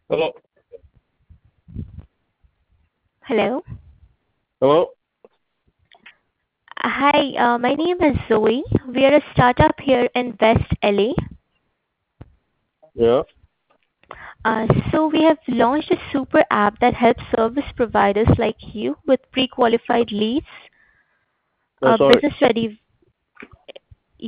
Hello. Hello. Hello. Hi, my name is Zoe. We are a startup here in West LA. Yeah. So we have launched a super app that helps service providers like you with pre-qualified leads, No, sorry. business ready.